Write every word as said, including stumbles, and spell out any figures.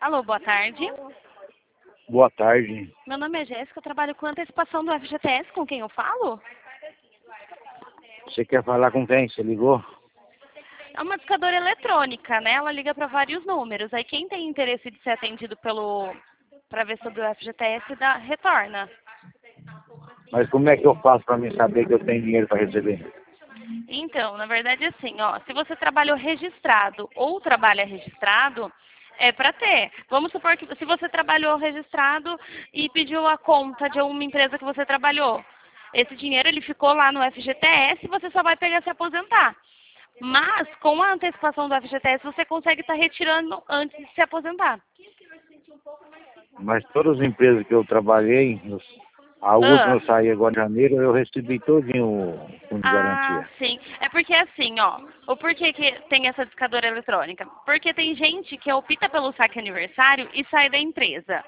Alô, boa tarde. Boa tarde. Meu nome é Jéssica, eu trabalho com antecipação do F G T S, com quem eu falo? Você quer falar com quem? Você ligou? É uma discadora eletrônica, né? Ela liga para vários números. Aí quem tem interesse de ser atendido pelo para ver sobre o F G T S dá, retorna. Mas como é que eu faço para me saber que eu tenho dinheiro para receber? Então, na verdade, assim, ó, se você trabalhou registrado ou trabalha registrado, é para ter. Vamos supor que se você trabalhou registrado e pediu a conta de uma empresa que você trabalhou, esse dinheiro ele ficou lá no F G T S e você só vai pegar se aposentar. Mas, com a antecipação do F G T S, você consegue estar retirando antes de se aposentar. Mas todas as empresas que eu trabalhei, a última Ah, eu saí agora em janeiro, eu recebi todinho o fundo de ah, garantia. sim. É porque assim, ó, o porquê que tem essa discadora eletrônica? Porque tem gente que opta pelo saque aniversário e sai da empresa.